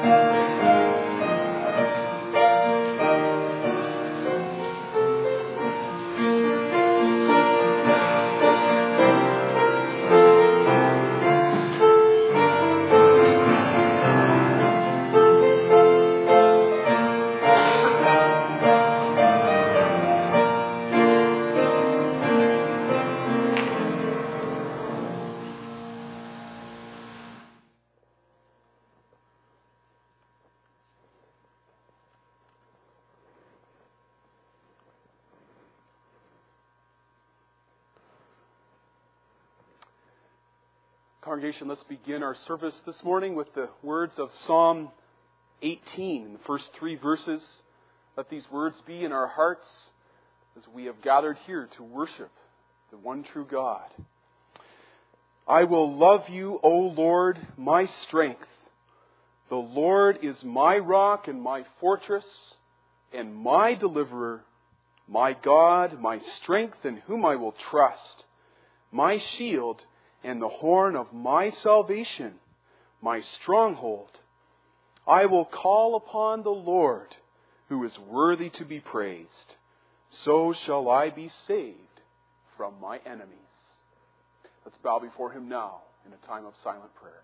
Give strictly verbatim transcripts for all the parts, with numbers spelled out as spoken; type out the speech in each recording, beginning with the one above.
Congregation, let's begin our service this morning with the words of Psalm eighteen, in the first three verses. Let these words be in our hearts as we have gathered here to worship the one true God. I will love you, O Lord, my strength. The Lord is my rock and my fortress and my deliverer, my God, my strength in whom I will trust, my shield and the horn of my salvation, my stronghold. I will call upon the Lord, who is worthy to be praised. So shall I be saved from my enemies. Let's bow before Him now in a time of silent prayer.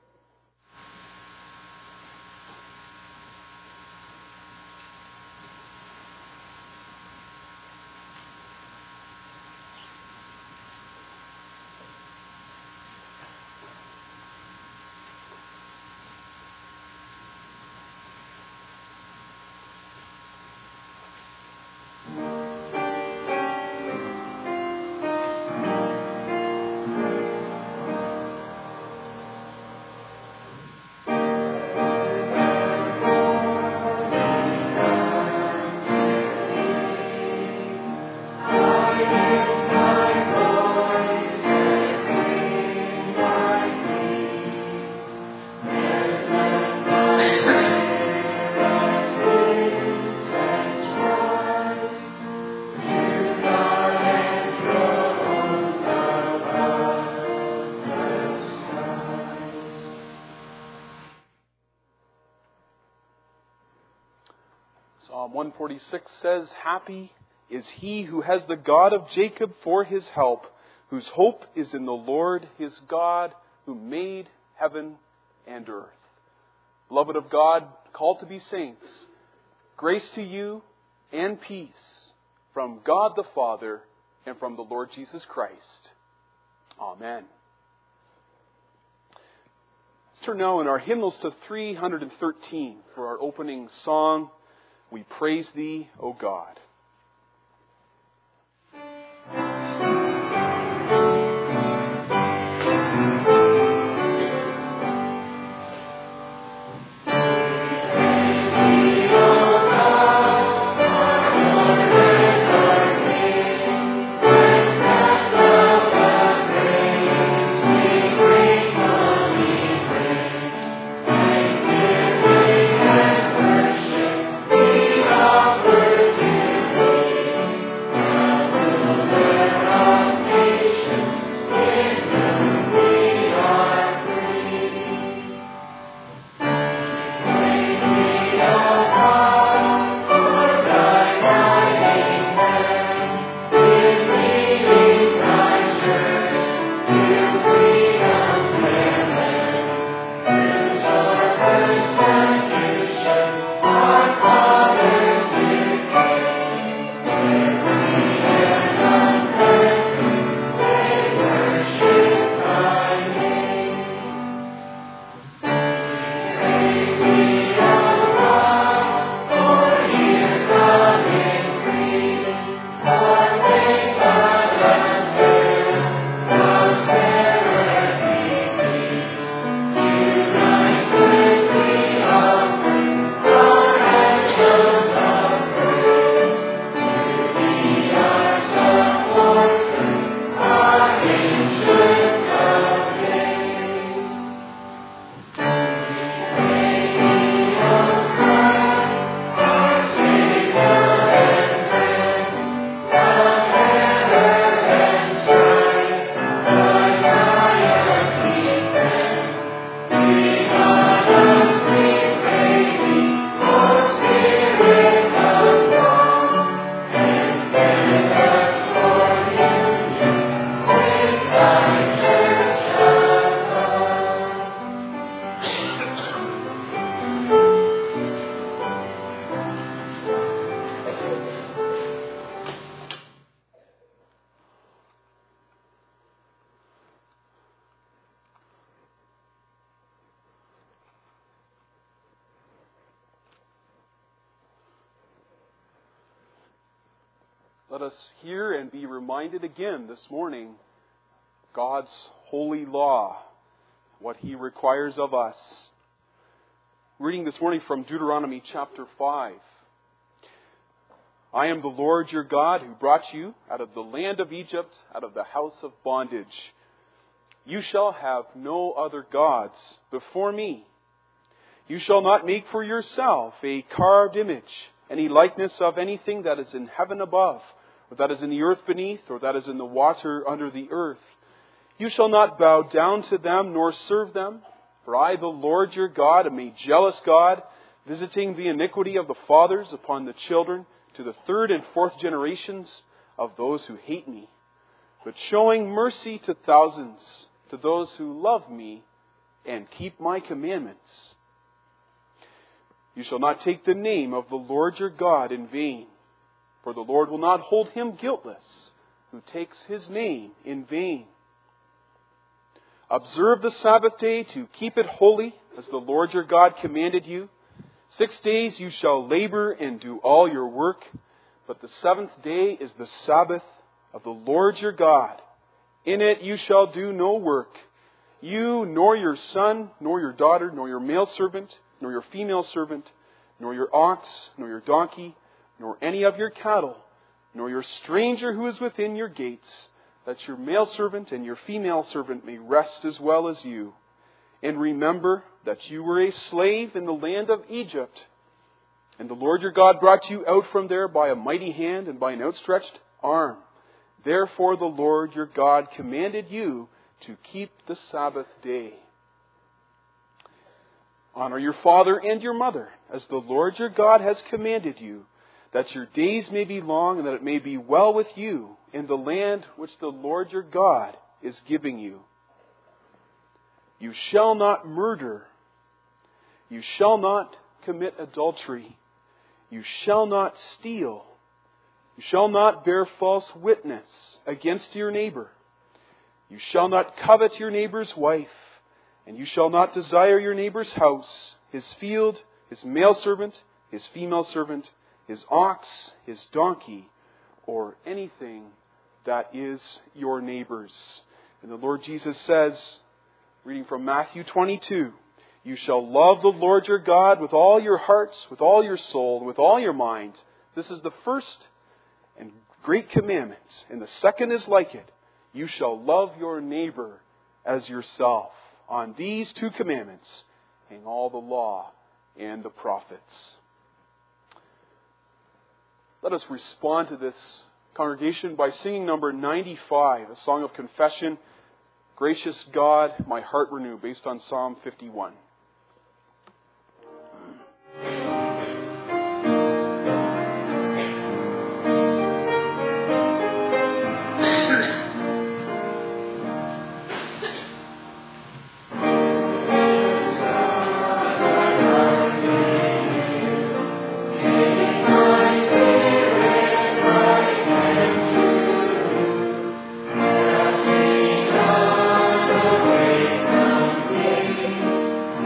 Psalm one forty-six says, "Happy is he who has the God of Jacob for his help, whose hope is in the Lord his God, who made heaven and earth." Beloved of God, called to be saints, grace to you and peace from God the Father and from the Lord Jesus Christ. Amen. Let's turn now in our hymnals to three hundred thirteen for our opening song, "We Praise Thee, O God." Worship thee, offer to Let us hear and be reminded again this morning of God's holy law, what He requires of us. Reading this morning from Deuteronomy chapter five. I am the Lord your God who brought you out of the land of Egypt, out of the house of bondage. You shall have no other gods before me. You shall not make for yourself a carved image, any likeness of anything that is in heaven above, or that is in the earth beneath, or that is in the water under the earth. You shall not bow down to them nor serve them. For I, the Lord your God, am a jealous God, visiting the iniquity of the fathers upon the children to the third and fourth generations of those who hate me, but showing mercy to thousands, to those who love me and keep my commandments. You shall not take the name of the Lord your God in vain, for the Lord will not hold him guiltless who takes his name in vain. Observe the Sabbath day to keep it holy, as the Lord your God commanded you. Six days you shall labor and do all your work, but the seventh day is the Sabbath of the Lord your God. In it you shall do no work, you, nor your son, nor your daughter, nor your male servant, nor your female servant, nor your ox, nor your donkey, nor any of your cattle, nor your stranger who is within your gates, that your male servant and your female servant may rest as well as you. And remember that you were a slave in the land of Egypt, and the Lord your God brought you out from there by a mighty hand and by an outstretched arm. Therefore the Lord your God commanded you to keep the Sabbath day. Honor your father and your mother, as the Lord your God has commanded you, that your days may be long and that it may be well with you in the land which the Lord your God is giving you. You shall not murder. You shall not commit adultery. You shall not steal. You shall not bear false witness against your neighbor. You shall not covet your neighbor's wife. And you shall not desire your neighbor's house, his field, his male servant, his female servant, his ox, his donkey, or anything that is your neighbor's. And the Lord Jesus says, reading from Matthew twenty-two, you shall love the Lord your God with all your hearts, with all your soul, and with all your mind. This is the first and great commandment. And the second is like it. You shall love your neighbor as yourself. On these two commandments hang all the law and the prophets. Let us respond to this congregation by singing number ninety-five, a song of confession, Gracious God, My Heart Renew, based on Psalm fifty-one. Thank you.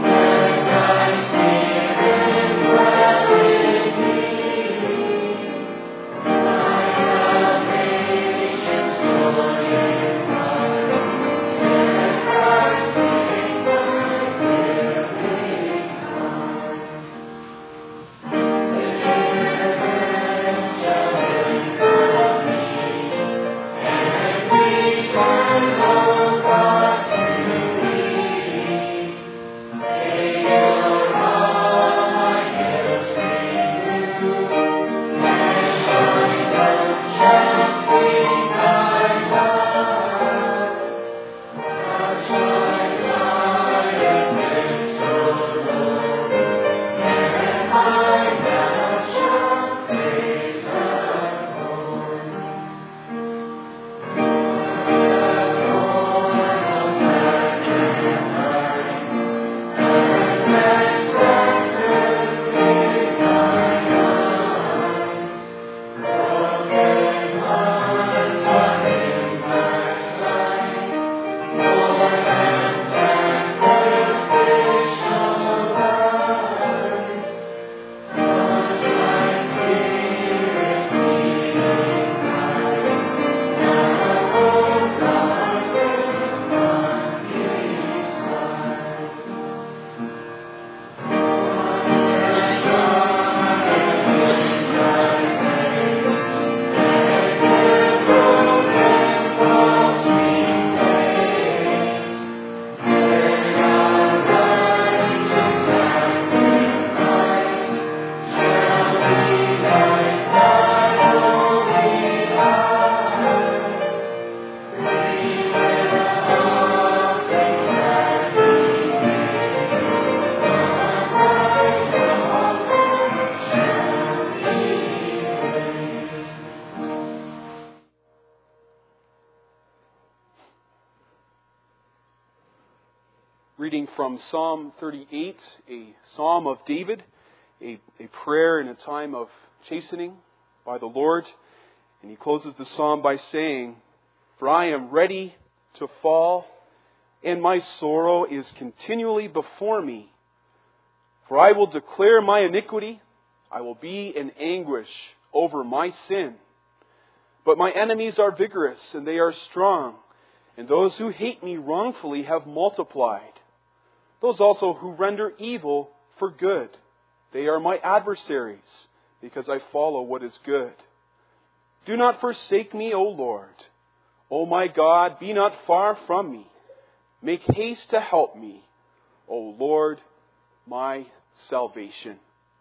from Psalm thirty-eight, a psalm of David, a, a prayer in a time of chastening by the Lord. And he closes the psalm by saying, "For I am ready to fall, and my sorrow is continually before me. For I will declare my iniquity, I will be in anguish over my sin. But my enemies are vigorous, and they are strong, and those who hate me wrongfully have multiplied. Those also who render evil for good, they are my adversaries, because I follow what is good. Do not forsake me, O Lord. O my God, be not far from me. Make haste to help me, O Lord, my salvation."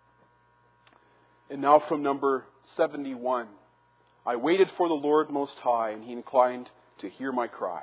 And now from number seventy-one. "I waited for the Lord Most High, and He inclined to hear my cry."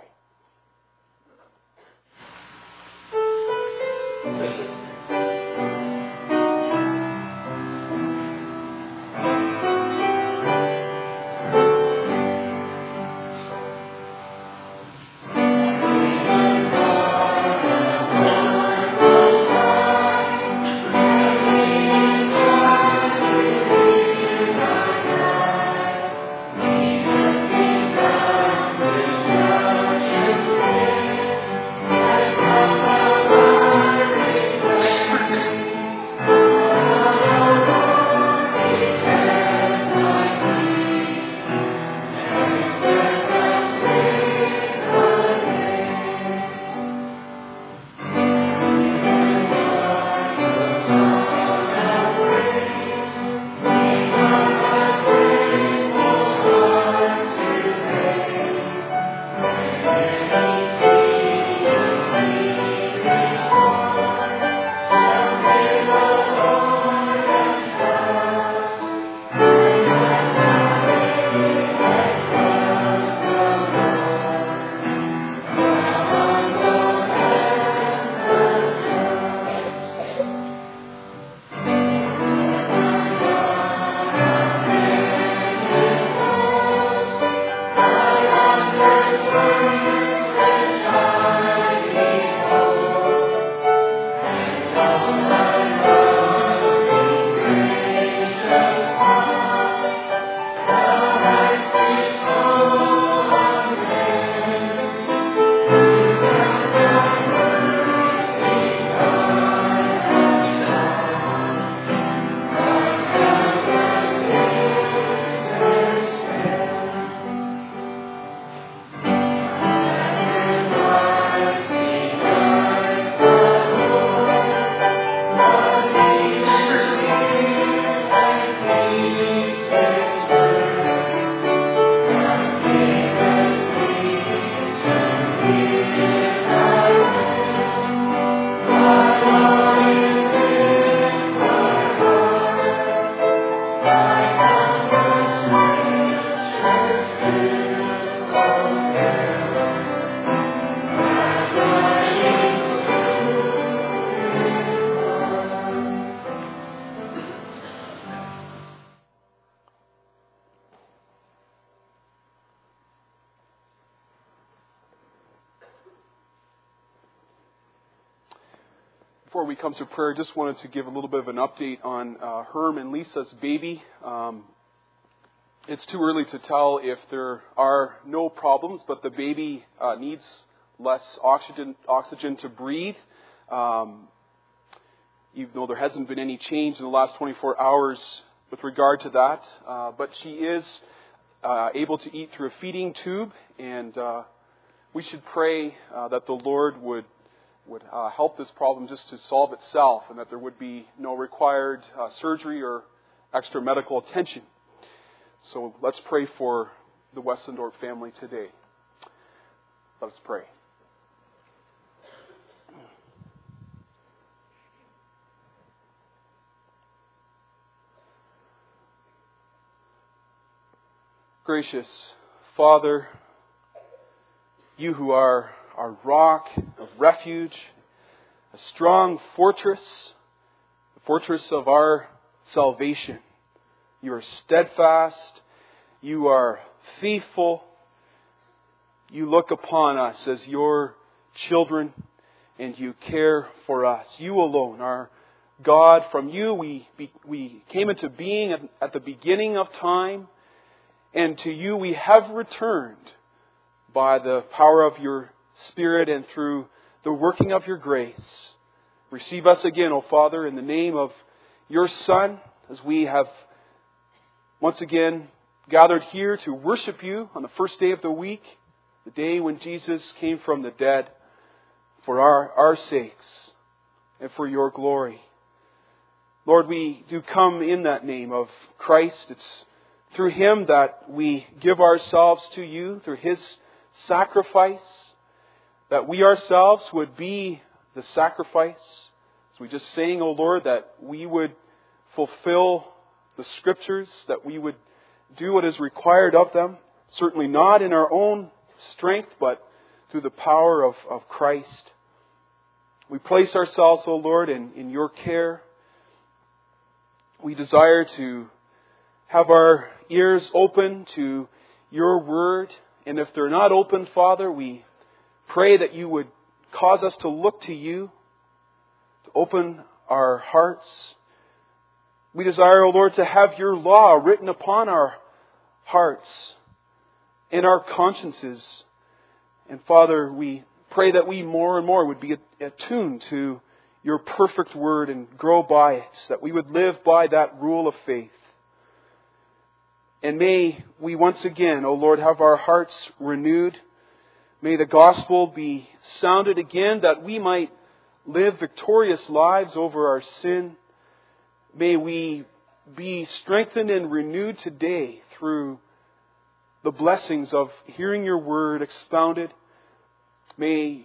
Before we come to prayer, I just wanted to give a little bit of an update on uh, Herm and Lisa's baby. Um, it's too early to tell if there are no problems, but the baby uh, needs less oxygen oxygen to breathe. Um, even though there hasn't been any change in the last twenty-four hours with regard to that. Uh, but she is uh, able to eat through a feeding tube, and uh, we should pray uh, that the Lord would would uh, help this problem just to solve itself, and that there would be no required uh, surgery or extra medical attention. So let's pray for the Westendorf family today. Let us pray. Gracious Father, you who are our rock of refuge, a strong fortress, the fortress of our salvation. You are steadfast. You are faithful. You look upon us as your children, and You care for us. You alone are God. From You we, we came into being at, at the beginning of time, and to You we have returned by the power of Your Spirit and through the working of Your grace. Receive us again, O Father, in the name of Your Son, as we have once again gathered here to worship You on the first day of the week, the day when Jesus came from the dead for our, our sakes and for Your glory. Lord, we do come in that name of Christ. It's through Him that we give ourselves to You, through His sacrifice, that we ourselves would be the sacrifice. As we just sang, O Lord, that we would fulfill the Scriptures, that we would do what is required of them, certainly not in our own strength, but through the power of, of Christ. We place ourselves, O Lord, in, in Your care. We desire to have our ears open to Your Word. And if they're not open, Father, we pray that You would cause us to look to You, to open our hearts. We desire, O Lord, to have Your law written upon our hearts and our consciences. And Father, we pray that we more and more would be attuned to Your perfect Word and grow by it, that we would live by that rule of faith. And may we once again, O Lord, have our hearts renewed. May the gospel be sounded again, that we might live victorious lives over our sin. May we be strengthened and renewed today through the blessings of hearing Your word expounded. May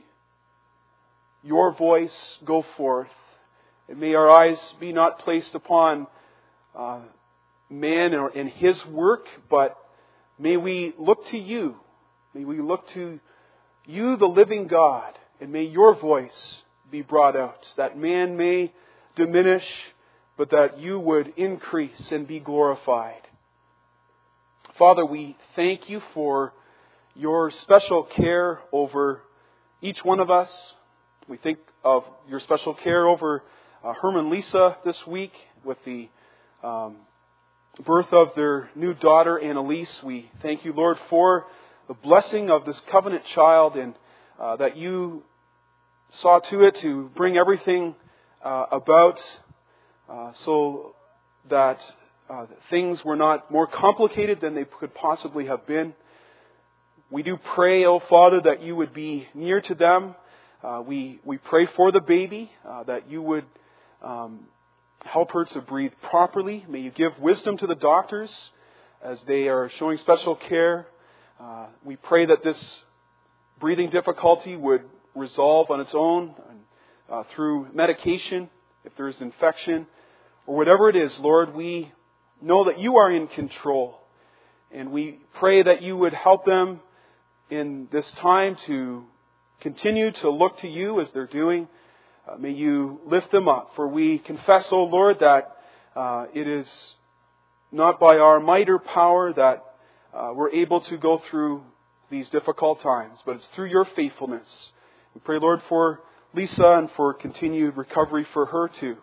Your voice go forth, and may our eyes be not placed upon uh, man and his work, but may we look to You. May we look to You, the living God, and may Your voice be brought out, that man may diminish, but that You would increase and be glorified. Father, we thank You for Your special care over each one of us. We think of Your special care over uh, Herman and Lisa this week with the um, birth of their new daughter, Annalise. We thank You, Lord, for the blessing of this covenant child, and uh, that You saw to it to bring everything uh, about uh, so that uh, things were not more complicated than they could possibly have been. We do pray, O Father, that You would be near to them. Uh, we, we pray for the baby, uh, that You would um, help her to breathe properly. May You give wisdom to the doctors as they are showing special care. Uh, we pray that this breathing difficulty would resolve on its own uh, through medication, if there is infection, or whatever it is. Lord, we know that You are in control, and we pray that You would help them in this time to continue to look to You as they're doing. Uh, may You lift them up, for we confess, O Lord, that uh, it is not by our might or power that uh, we're able to go through these difficult times, but it's through Your faithfulness. We pray, Lord, for Lisa and for continued recovery for her too.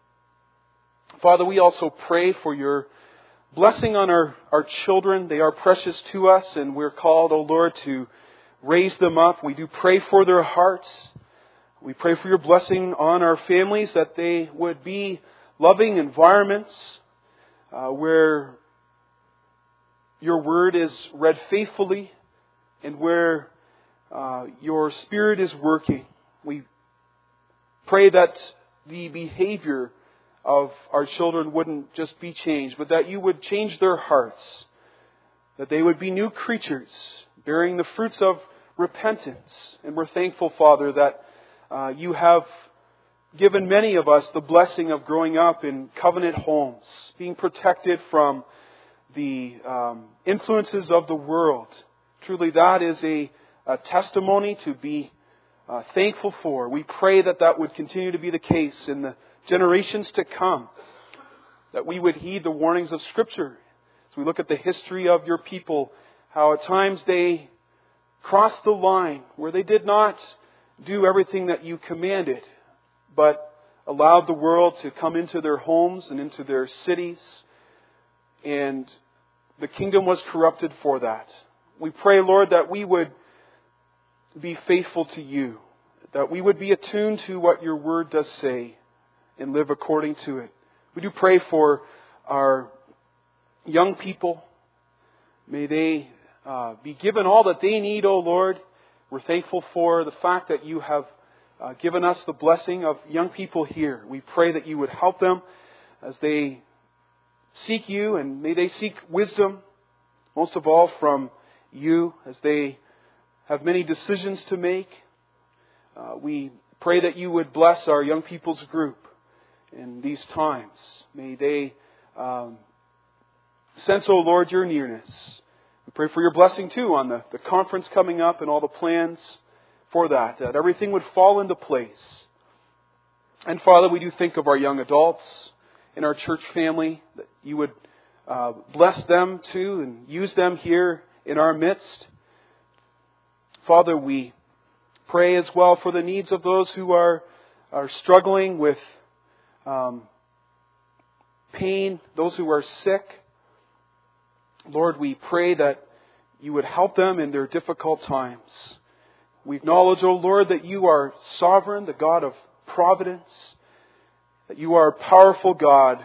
Father, we also pray for Your blessing on our, our children. They are precious to us, and we're called, O Lord, to raise them up. We do pray for their hearts. We pray for Your blessing on our families, that they would be loving environments uh, where Your word is read faithfully and where uh, Your Spirit is working. We pray that the behavior of our children wouldn't just be changed, but that You would change their hearts, that they would be new creatures, bearing the fruits of repentance. And we're thankful, Father, that uh, You have given many of us the blessing of growing up in covenant homes, being protected from the um, influences of the world. Truly, that is a, a testimony to be uh, thankful for. We pray that that would continue to be the case in the generations to come, that we would heed the warnings of Scripture. As we look at the history of Your people, how at times they crossed the line where they did not do everything that you commanded, but allowed the world to come into their homes and into their cities, and the kingdom was corrupted for that. We pray, Lord, that we would be faithful to you, that we would be attuned to what your word does say and live according to it. We do pray for our young people. May they uh, be given all that they need, O Lord. We're thankful for the fact that you have uh, given us the blessing of young people here. We pray that you would help them as they seek you, and may they seek wisdom, most of all from you, as they have many decisions to make. Uh, we pray that you would bless our young people's group in these times. May they um, sense, O Lord, your nearness. We pray for your blessing too on the, the conference coming up and all the plans for that, that everything would fall into place. And Father, we do think of our young adults in our church family, that you would uh, bless them too and use them here in our midst. Father, we pray as well for the needs of those who are, are struggling with um, pain, those who are sick. Lord, we pray that you would help them in their difficult times. We acknowledge, O Lord, that you are sovereign, the God of providence, that you are a powerful God.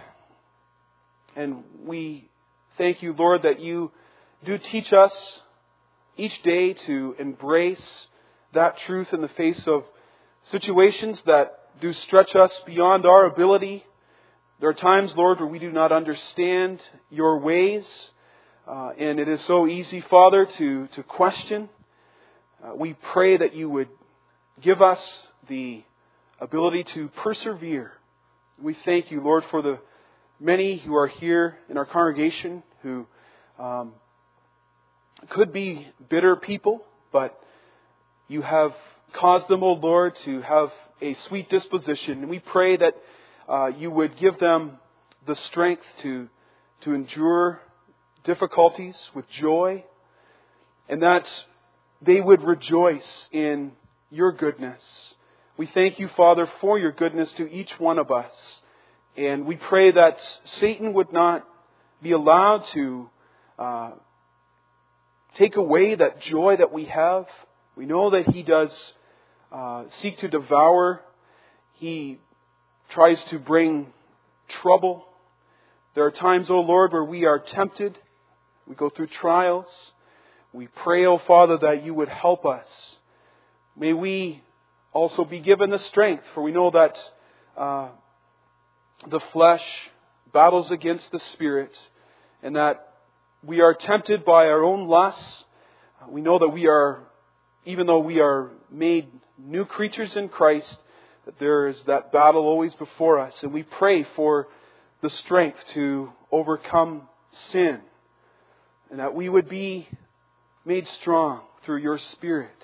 And we thank you, Lord, that you do teach us each day to embrace that truth in the face of situations that do stretch us beyond our ability. There are times, Lord, where we do not understand your ways. Uh, and it is so easy, Father, to, to question. Uh, we pray that you would give us the ability to persevere. We thank you, Lord, for the many who are here in our congregation who um, could be bitter people, but you have caused them, O Lord, to have a sweet disposition. And we pray that uh, you would give them the strength to, to endure difficulties with joy, and that they would rejoice in your goodness. We thank you, Father, for your goodness to each one of us. And we pray that Satan would not be allowed to uh, take away that joy that we have. We know that he does uh, seek to devour. He tries to bring trouble. There are times, O Lord, where we are tempted. We go through trials. We pray, O Father, that you would help us. May we also be given the strength, for we know that uh, the flesh battles against the Spirit, and that we are tempted by our own lusts. We know that we are, even though we are made new creatures in Christ, that there is that battle always before us. And we pray for the strength to overcome sin, and that we would be made strong through your Spirit.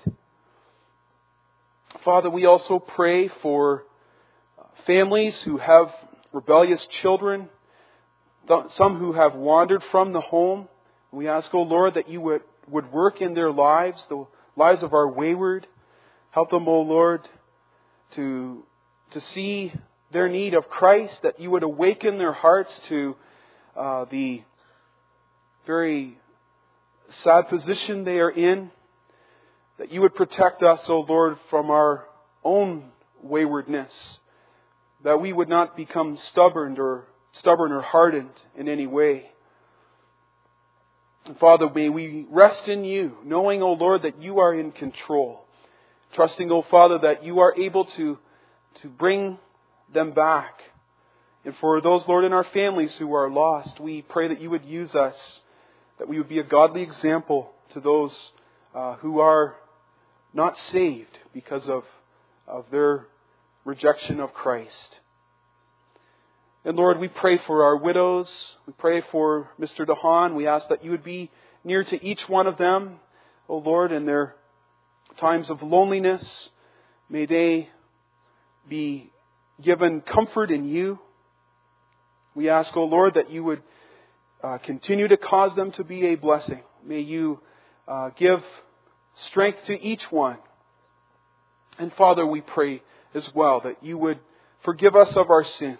Father, we also pray for families who have rebellious children, some who have wandered from the home. We ask, O Lord, that you would, would work in their lives, the lives of our wayward. Help them, O Lord, to, to see their need of Christ, that you would awaken their hearts to uh, the very sad position they are in, that you would protect us, O Lord, from our own waywardness, that we would not become stubborn or stubborn or hardened in any way. And Father, may we rest in you, knowing, O Lord, that you are in control, trusting, O Father, that you are able to, to bring them back. And for those, Lord, in our families who are lost, we pray that you would use us, that we would be a godly example to those uh, who are not saved because of, of their rejection of Christ. And Lord, we pray for our widows. We pray for Mister DeHaan. We ask that you would be near to each one of them, O Lord, in their times of loneliness. May they be given comfort in you. We ask, O Lord, that you would uh, continue to cause them to be a blessing. May you uh, give strength to each one And Father, we pray as well that you would forgive us of our sins.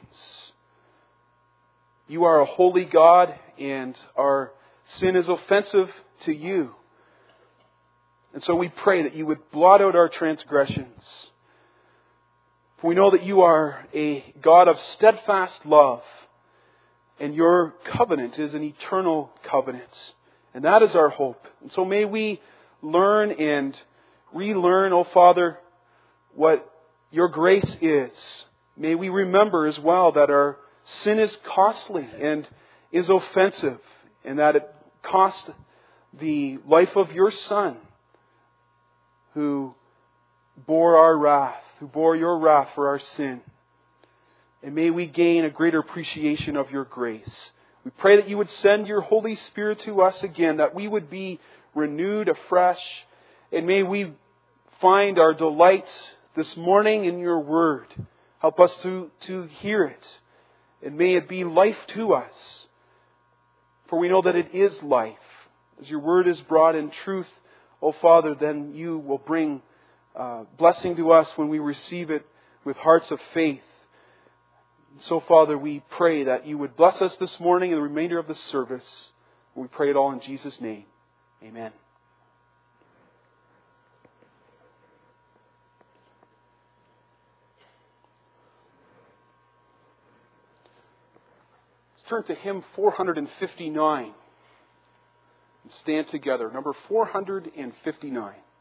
You are a holy God, and our sin is offensive to you. And so we pray that you would blot out our transgressions. For we know that you are a God of steadfast love, and your covenant is an eternal covenant. And that is our hope. And so may we learn and relearn, O Father, what your grace is. May we remember as well that our sin is costly and is offensive, and that it cost the life of your Son, who bore our wrath, who bore your wrath for our sin. And may we gain a greater appreciation of your grace. We pray that you would send your Holy Spirit to us again, that we would be renewed afresh. And may we find our delight this morning in your word. Help us to, to hear it. And may it be life to us. For we know that it is life. As your word is brought in truth, O Father, then you will bring uh, blessing to us when we receive it with hearts of faith. So, Father, we pray that you would bless us this morning and the remainder of the service. We pray it all in Jesus' name. Amen. Let's turn to hymn four fifty-nine and stand together. Number four fifty-nine.